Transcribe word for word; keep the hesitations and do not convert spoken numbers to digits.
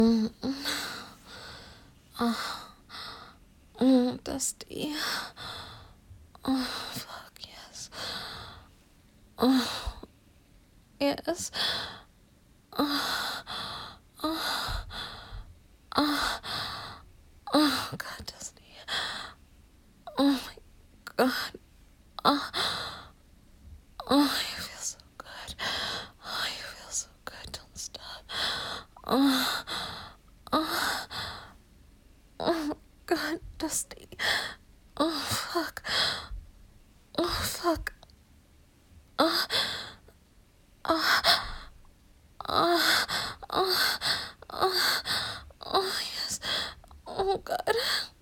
Oh, Dusty. Oh, fuck, yes. Oh, yes. Oh, oh, oh, oh, God, Dusty. Oh, my God. Oh, oh, you feel so good. Oh, you feel so good. Don't stop. Oh, oh, oh, God, Dusty. Oh, fuck. Oh, fuck. Oh, oh, oh, oh, oh, oh, yes. Oh, God.